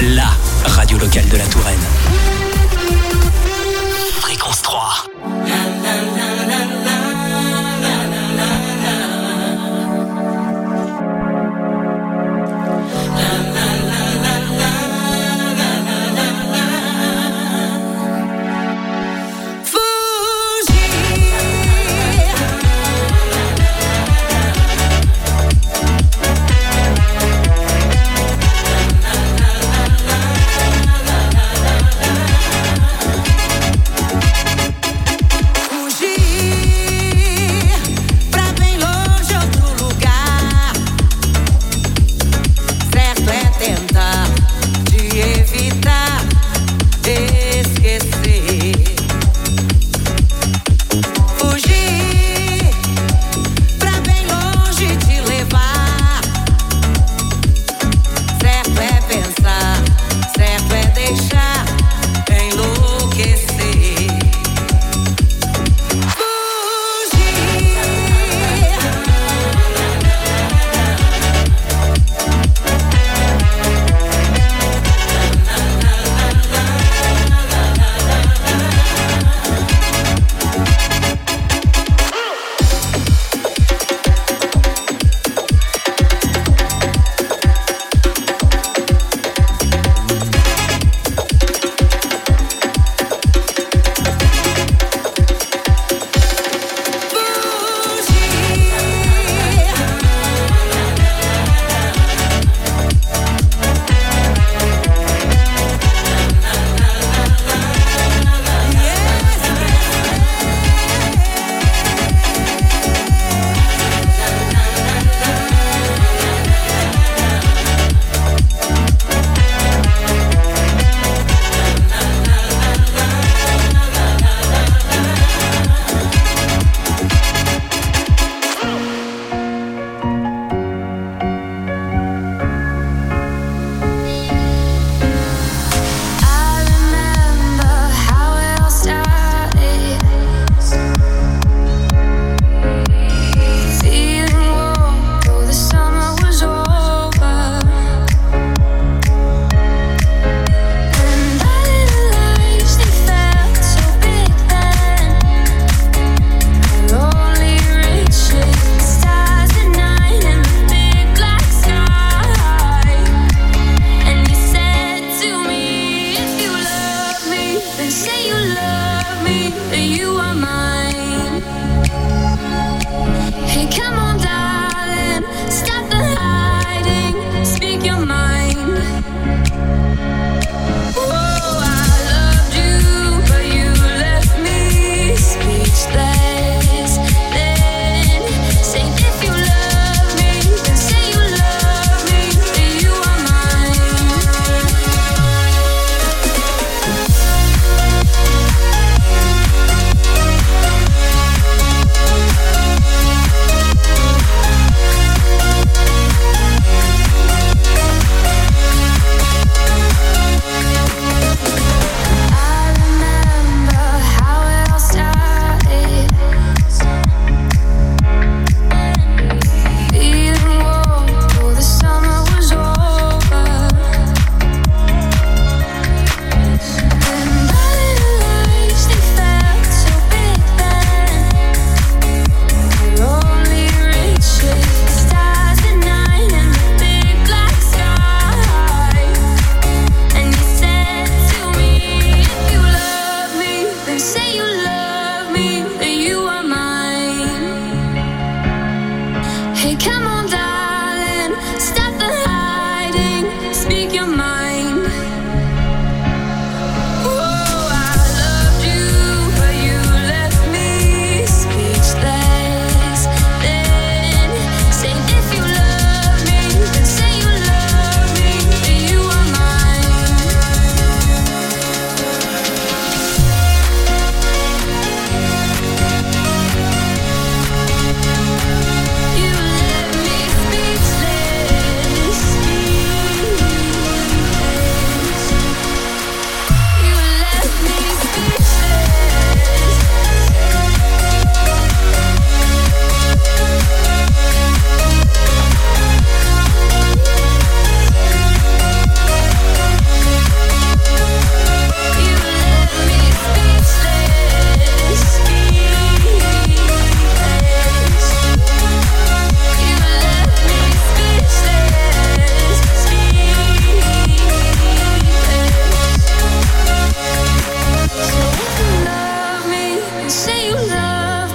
la radio locale de la Touraine. Fréquence 3.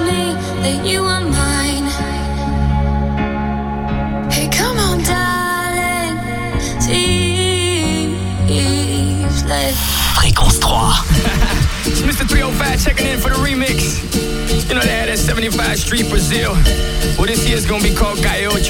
me that you are mine. Hey, come on, darling. Please, Fréquence 3. It's Mr. 305 checking in for the remix. You know they had that 75 Street Brazil. Well, this year's gonna be called Calle Ocho.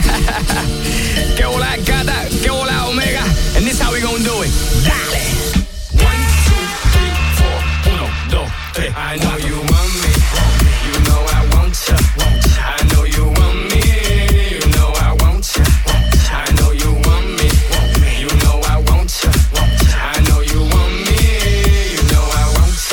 Que hola gata, que hola omega. And this how we gonna do it. Dale. 1, 2, 3, 4. 1, 2, 3. I know you want me. You know I want ya. I know you want me. You know I want ya. I know you want me. You know I want ya. I know you want me. You know I want ya.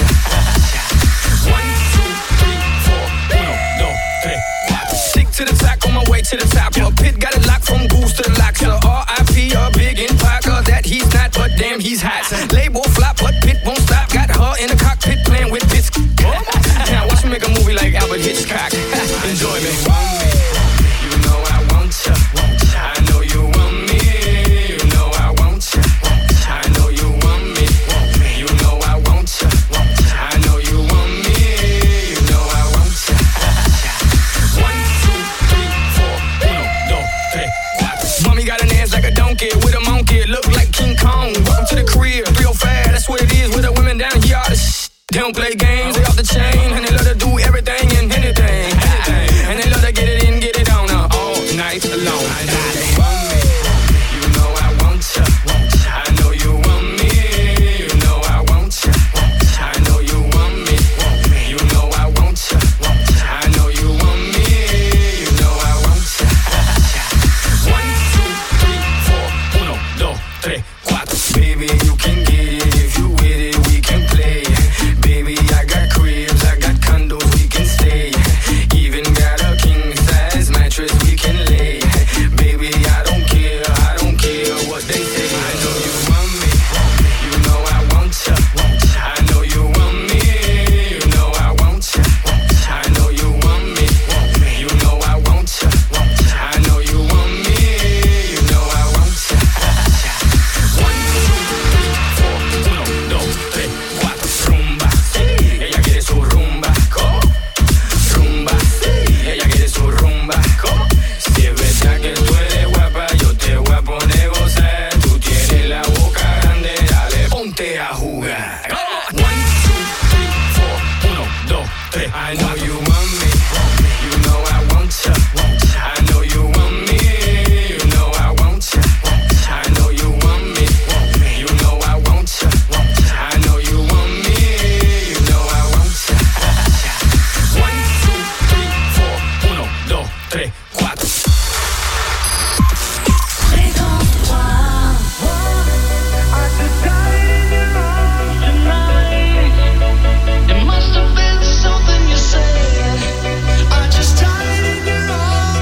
1, 2, 3, 4. 1, 2, 3, 4. Stick to the top, on my way to the top. A pit got it locked from goose to the locks. R.I.P. a big in Parker that he's not, but damn he's hot. Label flop, but Pit won't stop. Got her in the cockpit playing with bits. Now watch me make a movie like Albert Hitchcock. Enjoy me. You know I want ya. I know you want me. You know I want ya. I know you want me. You know I want ya. I know you want me. You know I want ya. 1, 2, 3, 4. 1, 2, 3, 4. Mommy got an ass like a donkey with a monkey. Look like King Kong. Welcome to the crib. 305. That's what it is with the women down here. All the shit. They don't play games. They off the chain and they love to do everything and anything. And they love to get it in, get it on all night long. I know you want me. You know I want ya. I know you want me. You know I want ya. I know you want me. You know I want ya. I know you want me. You know I want ya. 1, 2, 3, 4. 1, 2, 3, 4. Baby, you can get it if you with it. We can play. Baby, I got cribs, I got condos, we can stay. Even got a king size mattress we can lay. Baby, I don't care what they say. I know you want me, you know I want ya. I know you want me, you know I want ya. I know you want me, you know I want ya. I know you want me, you know I want ya. 1, 2, 3, 4. 1, 2, 3, 4. Rumba, ella quiere su rumba. Rumba, ella quiere su rumba. Si es verdad que tú eres guapa, yo te voy a poner gozar. Tú tienes la boca grande, dale, ponte a jugar. 1, 2, 3, 4. 1, 2, 3. I know you want me. You know I want ya. I know you want me. You know I want ya. I know you want me. You know I want ya. I know you want me. You know I want ya. 1, 2, 3, 4. 1, 2, 3, 4. It must have been something you said. I just died in your arms.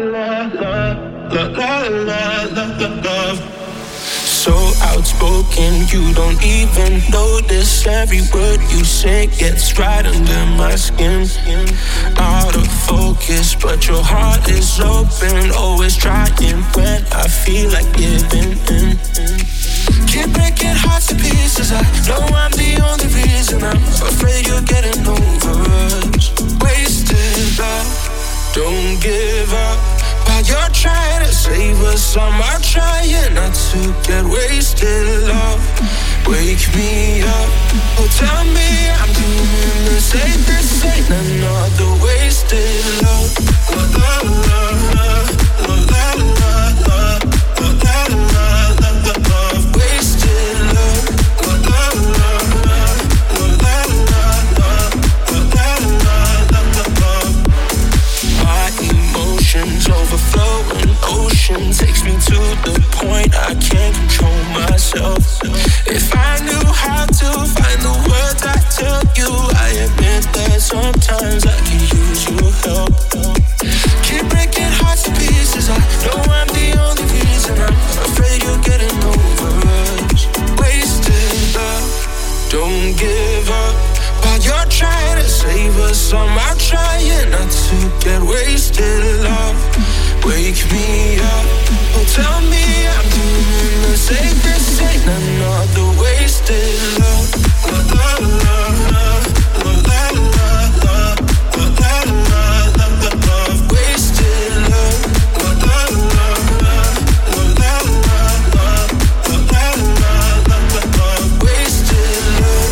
love. So outspoken, you don't even notice. Every word you say gets right under my skin. Out of focus, but your heart is open. Always trying when I feel like giving in. Keep breaking hearts to pieces. I know I'm the only reason. I'm afraid you're getting over us. Wasted love, don't give up. While you're trying to save us, I'm trying not to get wasted. Love, wake me up. Oh, tell me I'm doing this. This ain't another wasted love. La la la la la la la la la la love. Wasted love. La la la la la la la la love. My emotions overflowing ocean takes me to the point I can't control myself. If I knew how to find the words I tell you, I admit that sometimes I can use your help. Keep breaking hearts to pieces. I know I'm the only reason. I'm afraid you're getting over us. Wasted love, don't give up. While you're trying to save us, I'm trying not to get wasted. Love, wake me up. Oh, tell me I'm doing the same. This ain't another wasted love. La la la la la la la la la la la love. Wasted love. La la la la la la la la la la love. Wasted love.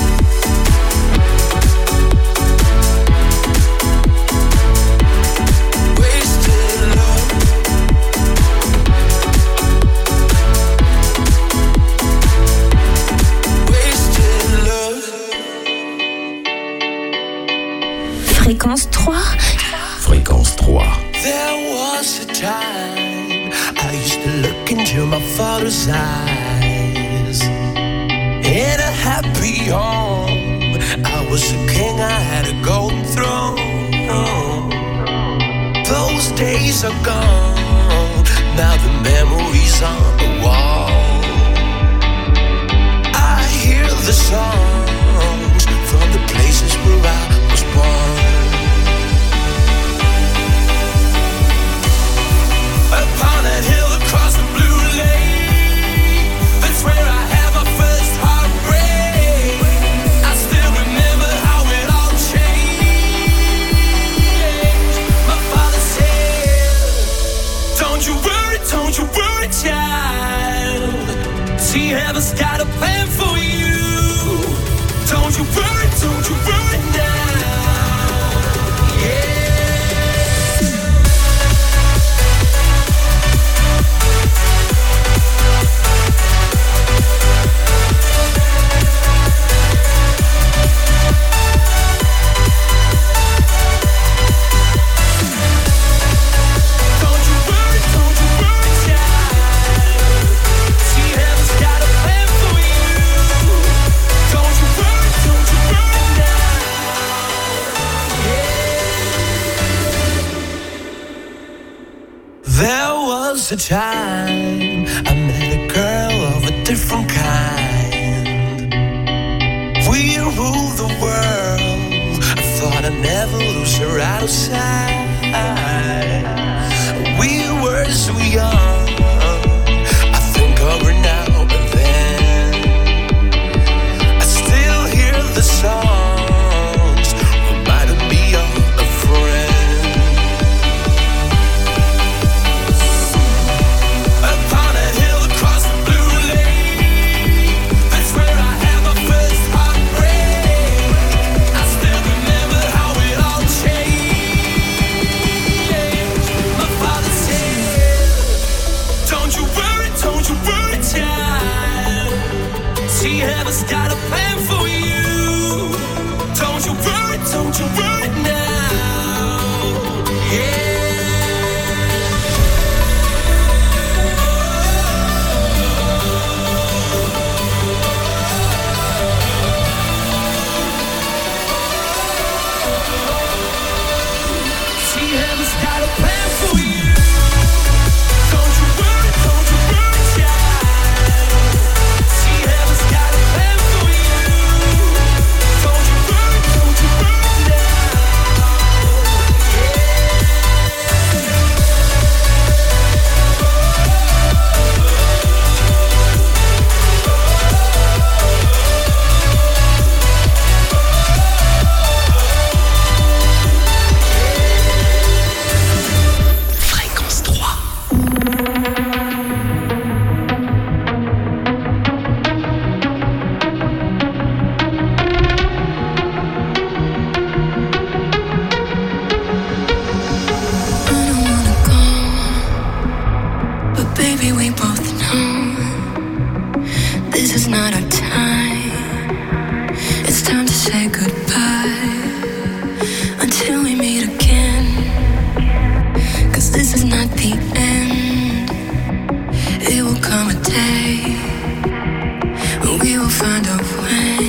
Fréquence 3. Fréquence 3. There was a time I used to look into my father's eyes. In a happy home, I was a king, I had a golden throne. Those days are gone, now the memories on the wall. I hear the songs from the places where I was born. Upon that hill across the blue lake, that's where I had my first heartbreak. I still remember how it all changed. My father said, don't you worry, child. See, heaven's got a plan for you. Don't you worry now. Yeah. A time I met a girl of a different kind. We ruled the world. I thought I'd never lose her out of sight. We were so young. I think of her now and then. I still hear the songs reminding me of a friend. not the end. It will come a day when we will find a way.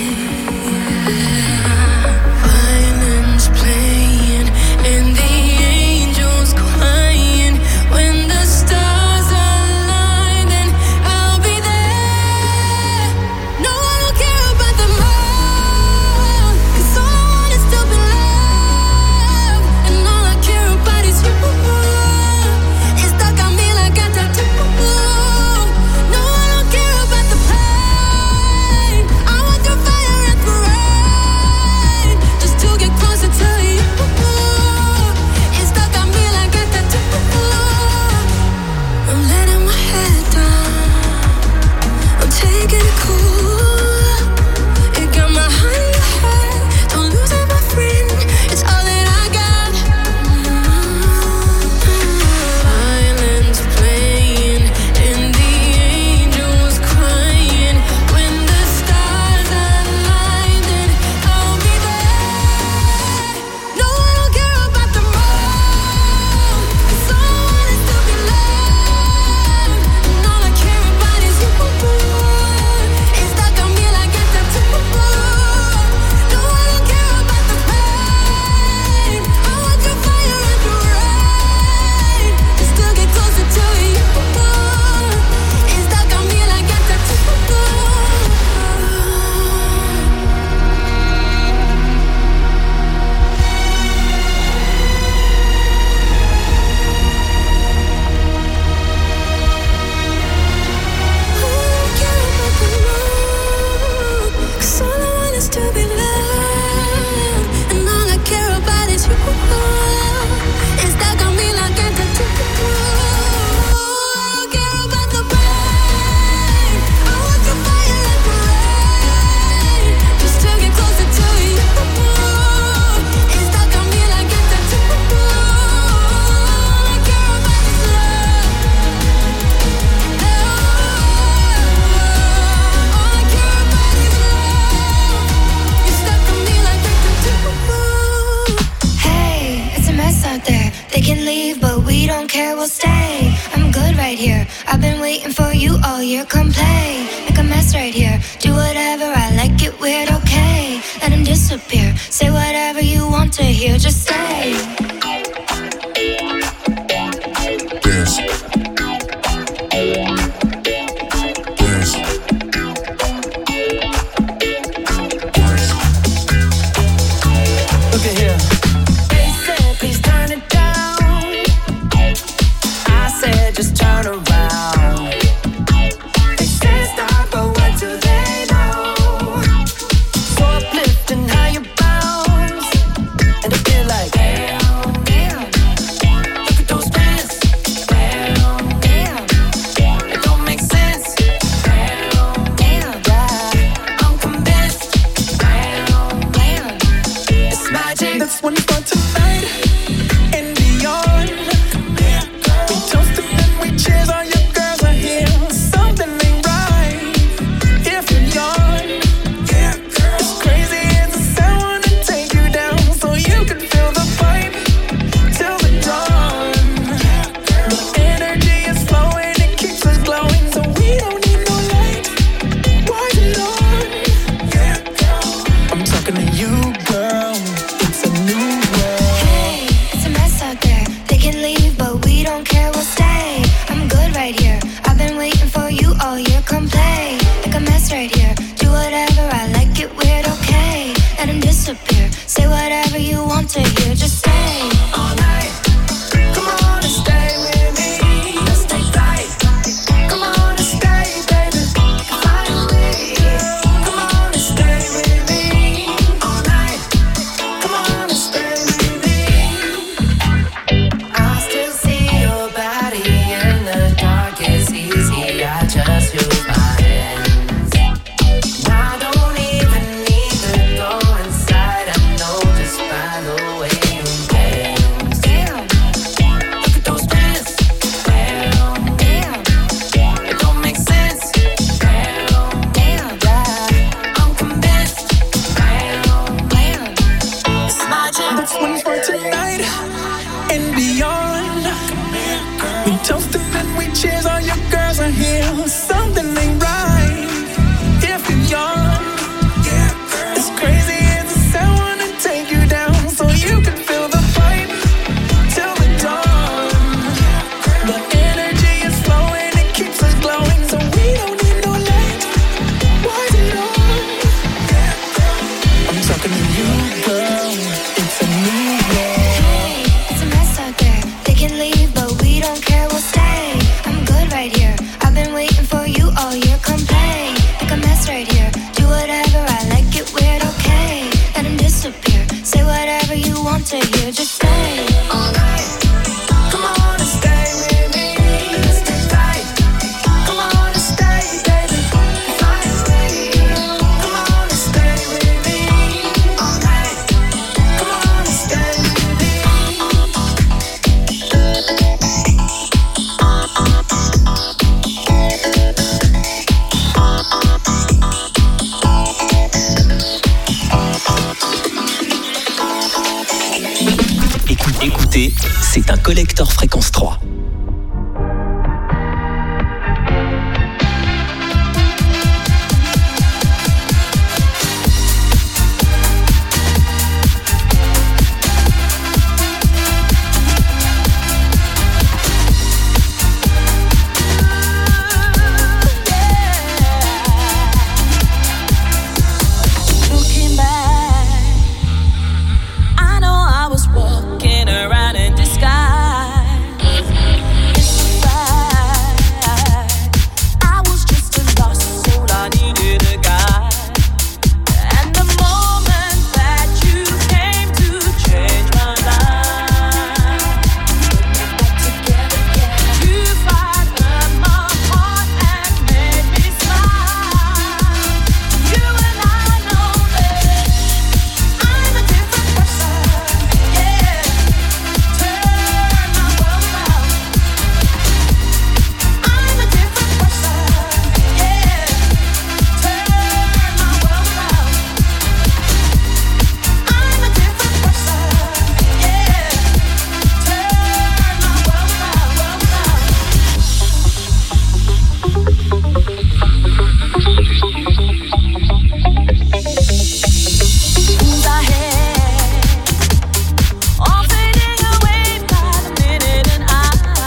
Violins playing and the angels crying. When the stars align, then I'll be there. No, I don't care about the moon, 'cause all I want is to be loved, and all I care about is you. It's stuck on me like a tattoo. No, I don't care about the pain. I want the fire and the rain, just to get closer to you. It's stuck on me like a tattoo. I'm letting my head down, I'm taking it cool. It got my heart in your head, don't lose it, my friend. It's all that I got. Violins playing and the angels crying. When the stars align, then I'll be there. No, I don't care about the moon, 'cause all I want is to be loved, and all I care about is you. It's stuck on me like a tattoo. No, I don't care about the pain. I want your fire and your rain, just to get closer to you. It's stuck on me like a tattoo. Cause all I want is to be loved, and all I care about is you. It's stuck on me like a tattoo. I don't care about the pain. I want the fire and the rain, just to get closer to you. It's stuck on me like a tattoo. All I care about is love. All I care about is love. You're stuck on me like a tattoo. Hey, it's a mess out there. They can leave, but we don't care, we'll stay. I'm good right here. I've been waiting for you all year. Come play, make a mess right here. Do whatever, I like it weird, okay. Let him disappear. Say whatever you want to hear, just stay. Dance. Dance. Look at here. They said, please turn it down. I said, just turn around. They said, stop, but what do they know? So uplifting how you bounce, and I feel like, damn, damn. Look at those pants, damn, damn. It don't make sense, damn, damn. Yeah, I'm convinced, damn, damn. It's magic. That's one for tonight and beyond. We toast and we cheers on toasting and we cheers, all your girls are here. Something ain't right if you're young. It's crazy as the sound wanna take you down, so you can feel the fight till the dawn. The energy is flowing, it keeps us glowing, so we don't need no light. Why is it on? I'm talking to you, girl. It's a new world. Hey, it's a mess out there. They can leave, but we don't care, we'll stay. I'm good right here. I've been waiting for you all year. Come play, make a mess right here. Do whatever, I like it weird, okay. Let him disappear. Say whatever you want to hear, just stay all night. Come on and stay with me. Stay tight. Come on and stay, baby. Fly away. Come on and stay with me all night. Come on and stay with me. Écoutez, c'est un collector fréquence 3. Looking back, I know I was walking around in disguise. It's a fact, I was just a lost soul, I needed a guide. And the moment that you came to change my life, put me back together again. You fired up my heart and made me smile. You and I know that I'm a different person, yeah. Turn my world around. I'm a different person, yeah. Turn my world around. I'm a different person, yeah. Turn my world Who's ahead? All fading away by the minute, and I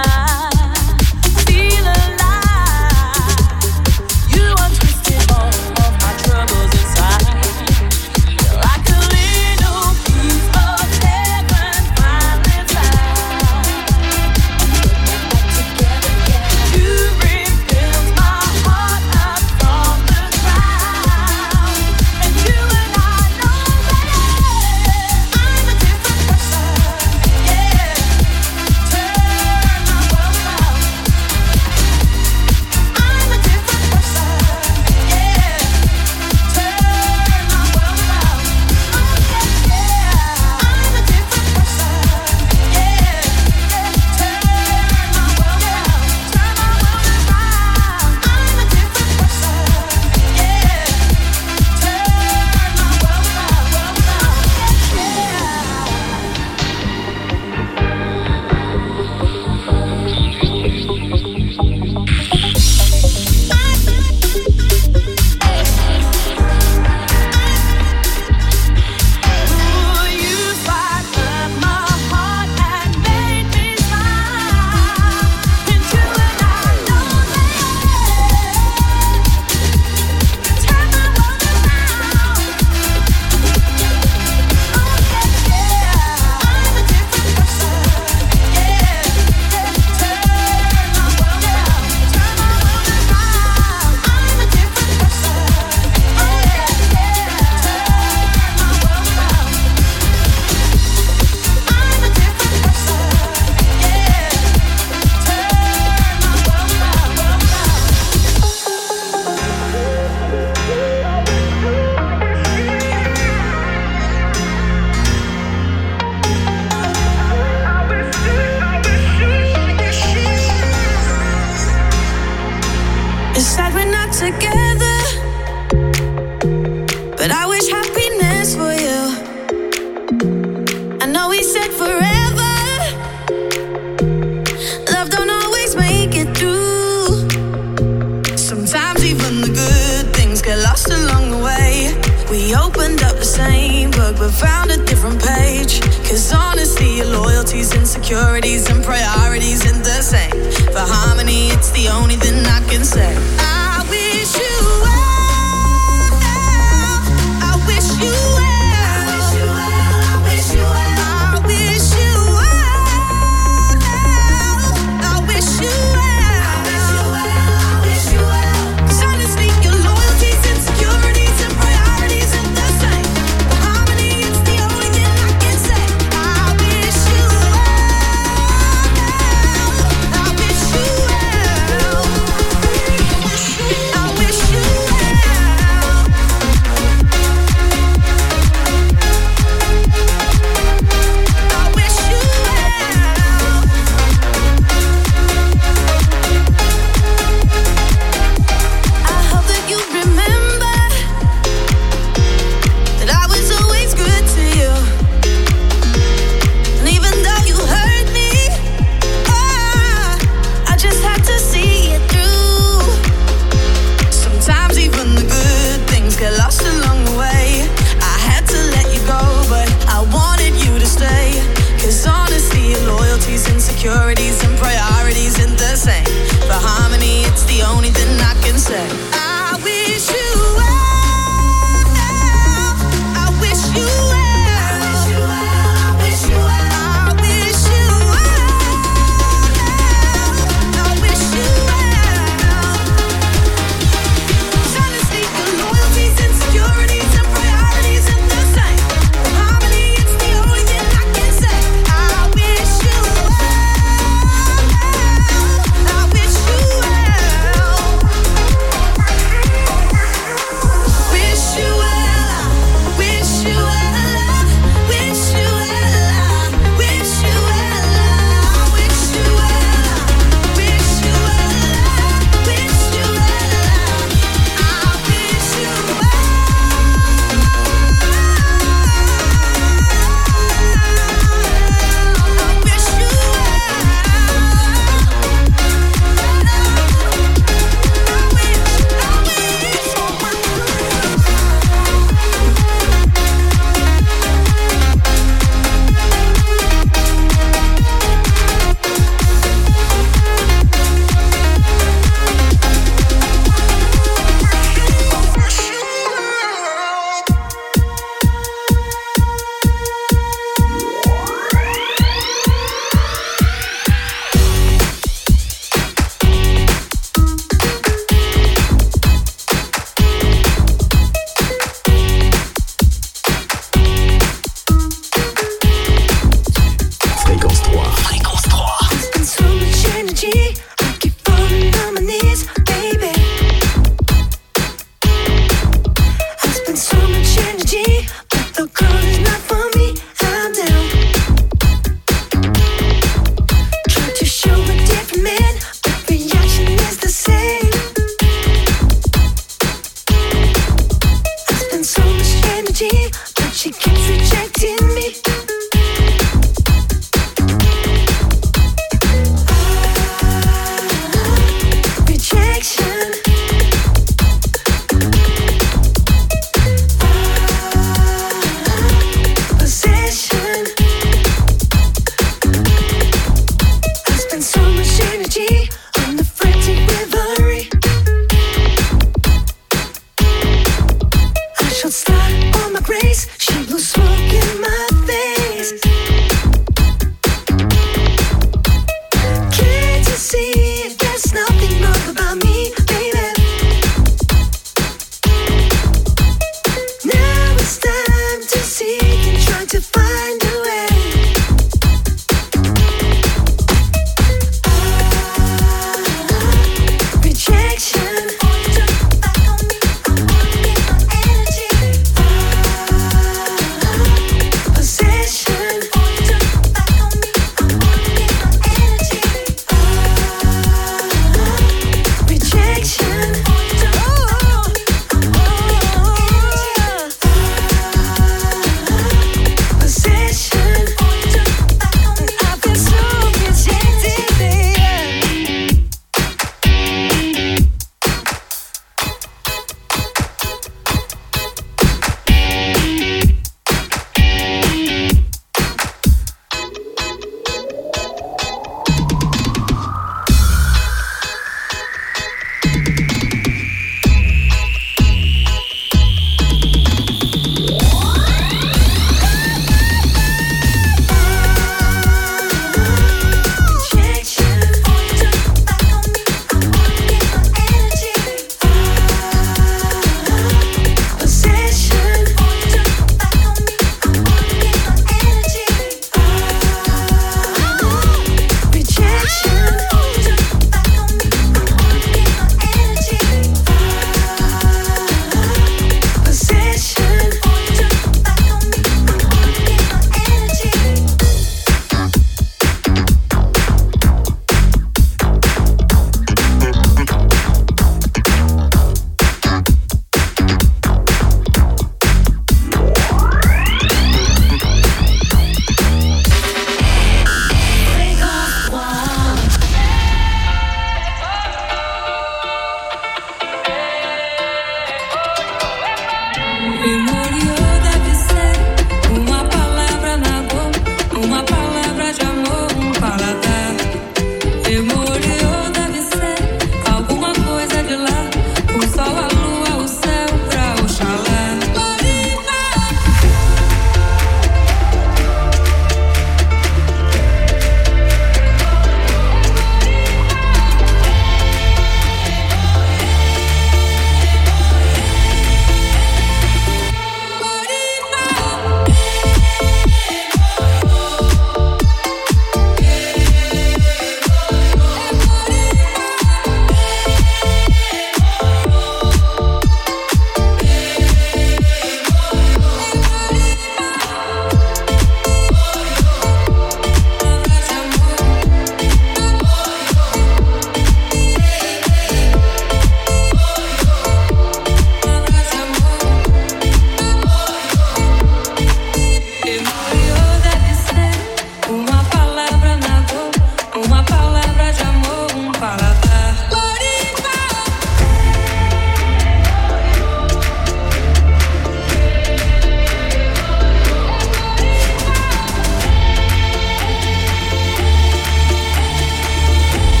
feel alive. You untwisted all of my troubles inside. You're like a little piece of heaven finally found. Put me back together again. You rebuilt my heart up from the ground. And you and I know that I'm a different person, yeah. Turn my world around. I'm a different person, yeah. Turn my world around. Oh yeah, yeah. I'm a different person, yeah. Turn my world around. Turn my world around. I'm a different person, yeah. Turn my world around, Ooh, you fired up my heart and made me smile. And you and I know that turn my world around. Oh yeah, yeah. I'm a different person, yeah. Turn my world around. Turn my world around. I'm a different person, yeah. Turn my world around. I'm a different person, yeah. It's sad we're not together, but I wish happiness for you. I know we said forever. Love don't always but found a different page. Cause honestly, your loyalties, insecurities, and priorities ain't the same. For harmony, it's the only thing I can say. I wish you well. I wish you well. I wish you well. I wish you well. I wish you well. I wish you well. Cause honestly, your loyalties, insecurities, and priorities ain't the same. For harmony, it's the only thing I can say. I wish you well. I wish you well. I wish you insecurities and priorities ain't the same. For harmony, it's the only thing I can say. I wish you well. I wish you well. I wish you well. I wish you well. I wish you well. Honestly, your loyalties, insecurities, and priorities ain't the same. For harmony, it's the only thing I can say. I wish you well.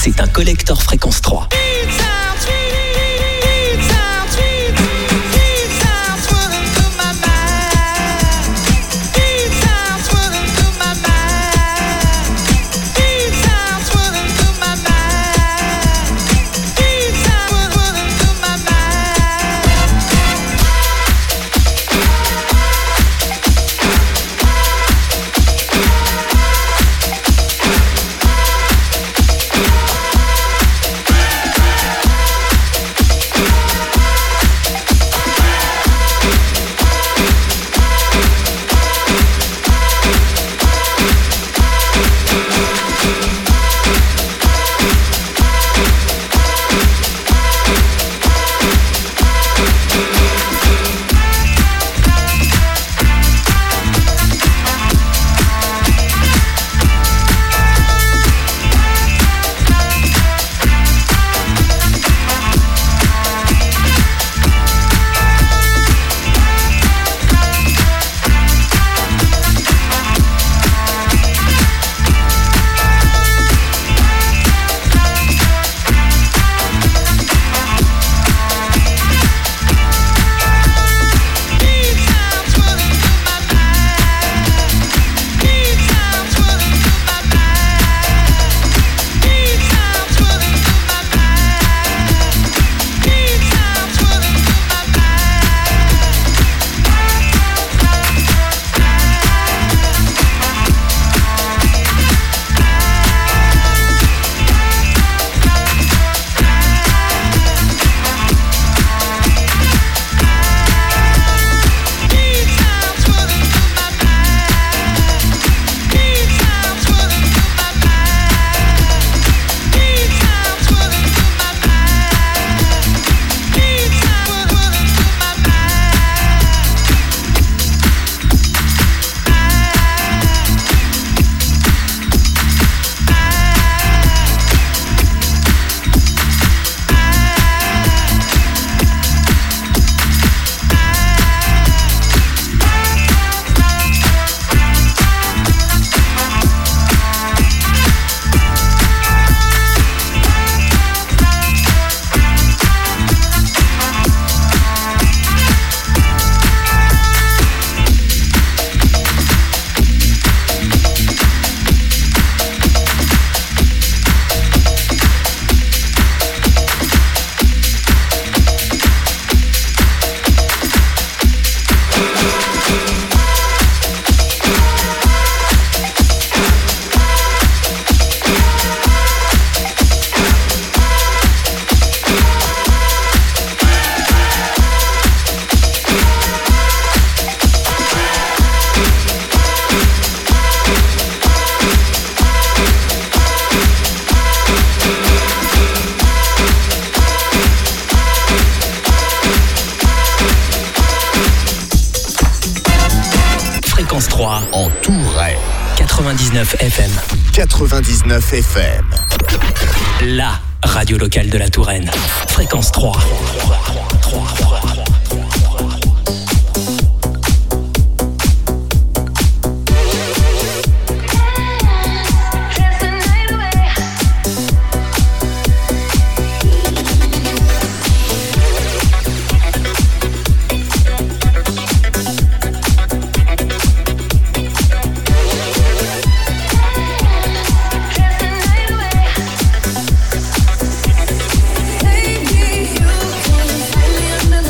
c'est un collector fréquence 3. En Touraine. 99 FM. 99 FM. La radio locale de la Touraine. Fréquence 3. Take me, you can find me under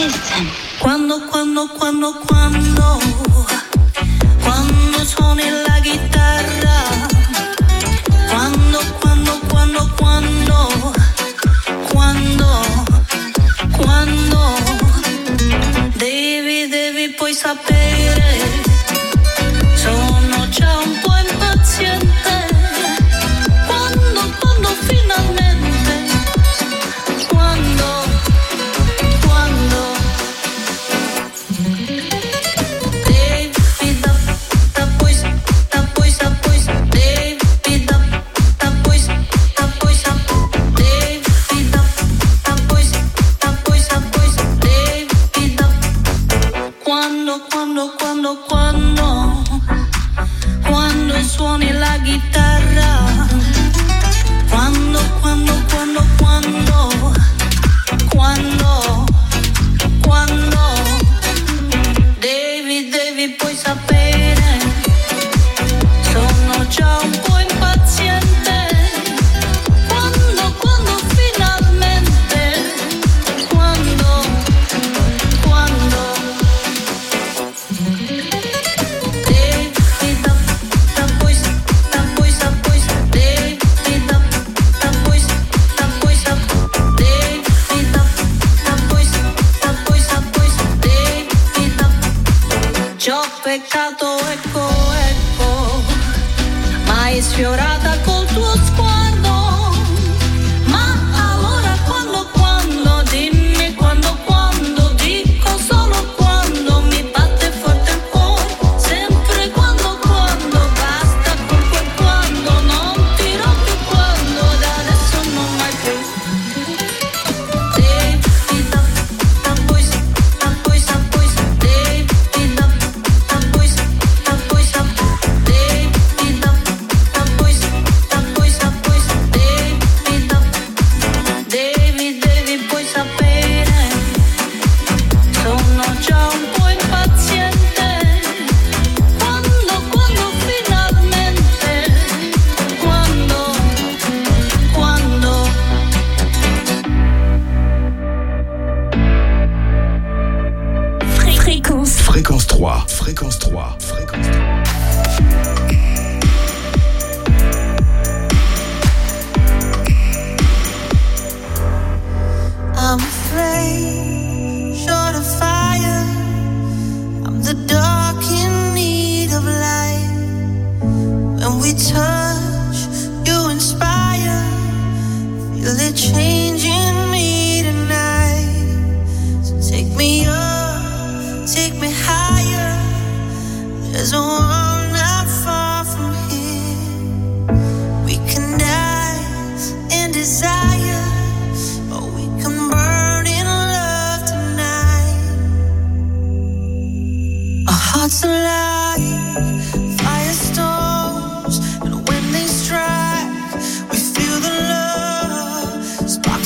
listen. Quando suoni la chitarra, quando devi poi sapere, sono già un po' impaziente, quando finalmente, quando quando suoni la chitarra, quando devi poi sapere, sono già un po' impaziente, quando finalmente, quando peccato, ecco, ma hai sfiorata col tuo sguardo. Ma allora quando, dimmi quando, dico solo quando, mi batte forte il cuore, sempre quando, basta con quel quando, non dirò più quando, da adesso non mai più. Fréquence 3. I'm afraid, short of fire. I'm the dark in need of light. When we touch, you inspire. Feel it changing me tonight. So take me up, take me higher. There's a world not far from here. We can dance in desire, or we can burn in love tonight. Our hearts alive, firestorms, and when they strike, we feel the love spark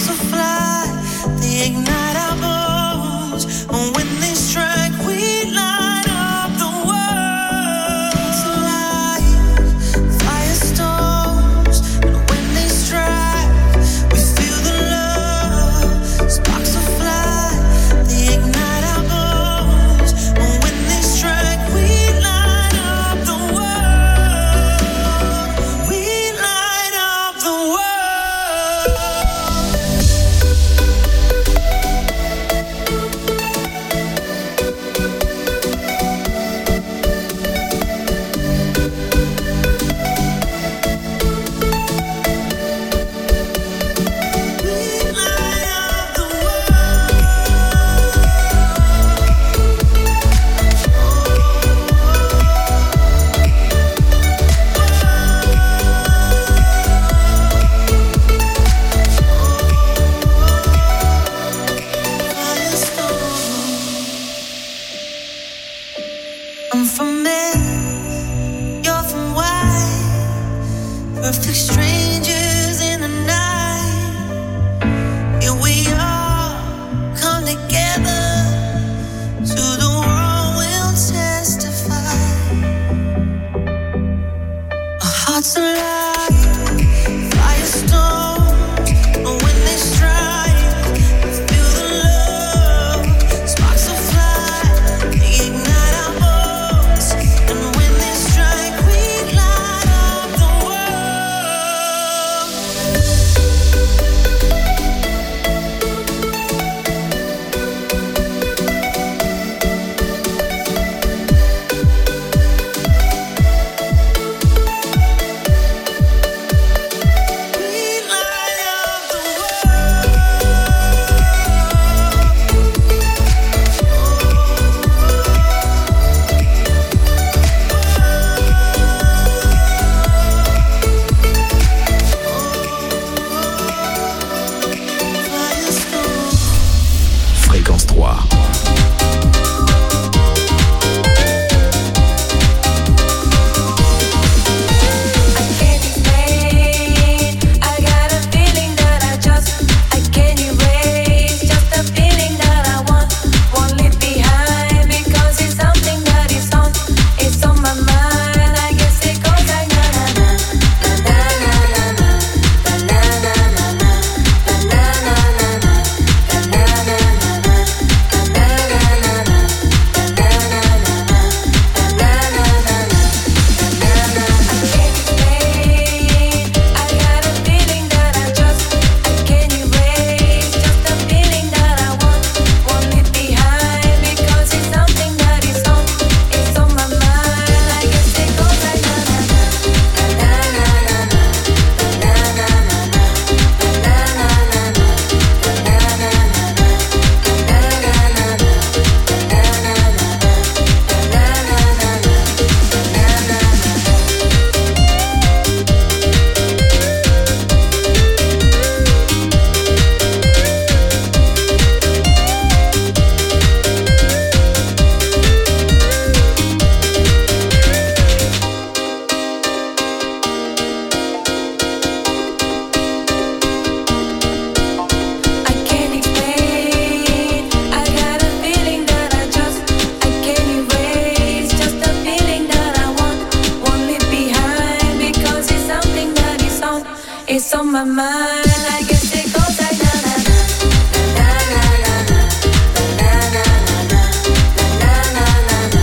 my mind. I guess it goes like na na na na na na na na na na na na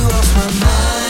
lost my mind.